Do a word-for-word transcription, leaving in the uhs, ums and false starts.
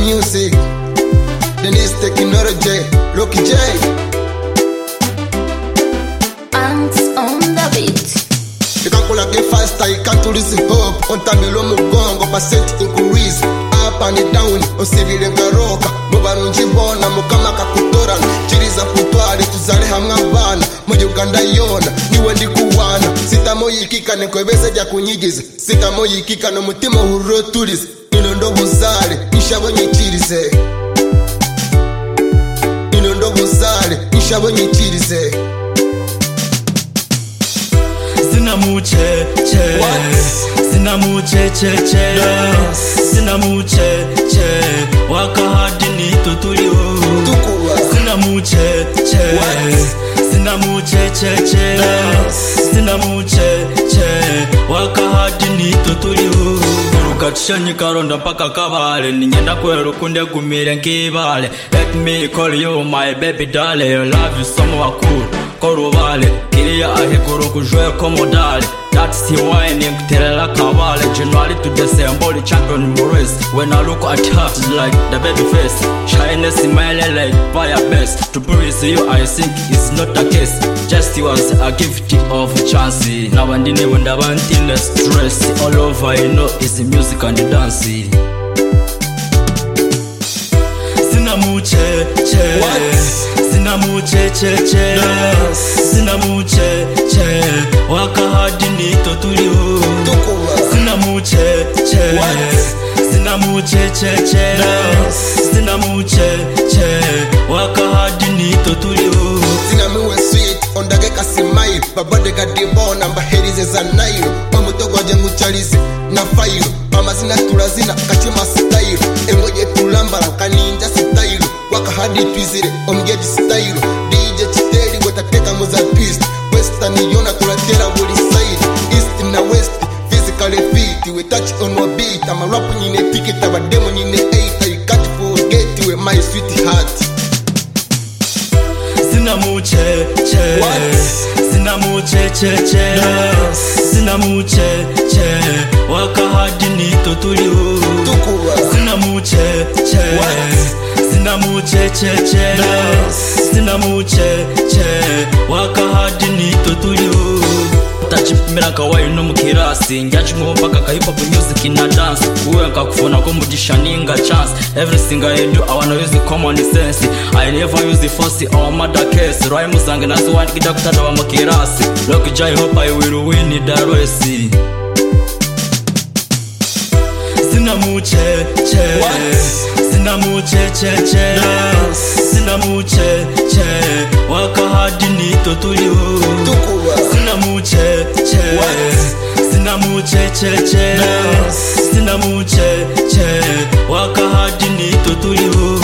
music, Dennis technology, Rocky J. Ants on the beat. You can call again faster, you can't lose hope. On tabilo mugongo, percent increase. Up and down, osibile ngaroka. Mubarunji bona, mukama kakutora. Chiriza putwale, tuzale hamwe abana. Mu Uganda yona, niwe ndi kuwana. Sitamo yikika nekwebeza jya kunyigiza. Sitamo yikika no mutima hurro turize. Ino ndo buzale, nishabonye chirize. Ino ndo buzale, nishabonye chirize. Sina muche che, sina muche che che, sina muche che, waka hadi ni tuturi ho. Sina muche che, sina muche che che, sina muche che, waka hadi ni tuturi ho. Urukatushanyi karonda mpaka kabale, ninyenda kwero kunde gumire nkibale. Let me call you my baby darling, I love you so much cool. Korubale, kiriya ahiguru kujwe komodale. That's the wine kuterela kabale. January to December, the champion race. When I look at her, it's like the baby face. Shine smile like fire best. To praise you, I think it's not a case. Just was a gift of chance. Now and then when the one thing less stress. All over you know it's the music and the dance. Sina muche che, sina muche che che, sina muche che, waka hadi ni tuturi ho. Sina muche che, sina muche che che, sina muche che, waka hadi ni tuturi ho. Sina muwe sweet, ondage kasimai. Babade kadibona, mbaherize za nairo. Mamutogo jengu chalize, na fairo. Mama zina turazina, kachima style. Emoje tulambara, kaninja style. Waka hadi twizire, omgeji style. D J Chiteri, wetateka muza twist. Western yona tulatera wuli side. East na west, physically fit. We touch on my beat, I'm a rapper nyine ticket. I'm a demo nyine eight, you can't forget we my sweetheart. Sina muche che, sina muche che che, sina muche che, waka hadi ni tuturi ho. Sina muche che, sina muche che che, sina muche che, waka hadi ni tuturi ho. Tachipimira kawaii no mukirasi Njachi muhompaka ka hip hop music na dance. Uwe nkakufona ko mugisha ninga chance. Everything I do I wanna use the common sense. I never use the force or murder case. Rhyme zange nazo wandikida kutada wa mukirasi. Rocky J hope I will win the race. Sina muche che, sina muche che che, sina muche che, waka hadi ni tuturi ho. Sina muche che, sina muche che che, sina muche che, waka hadi ni tuturi ho.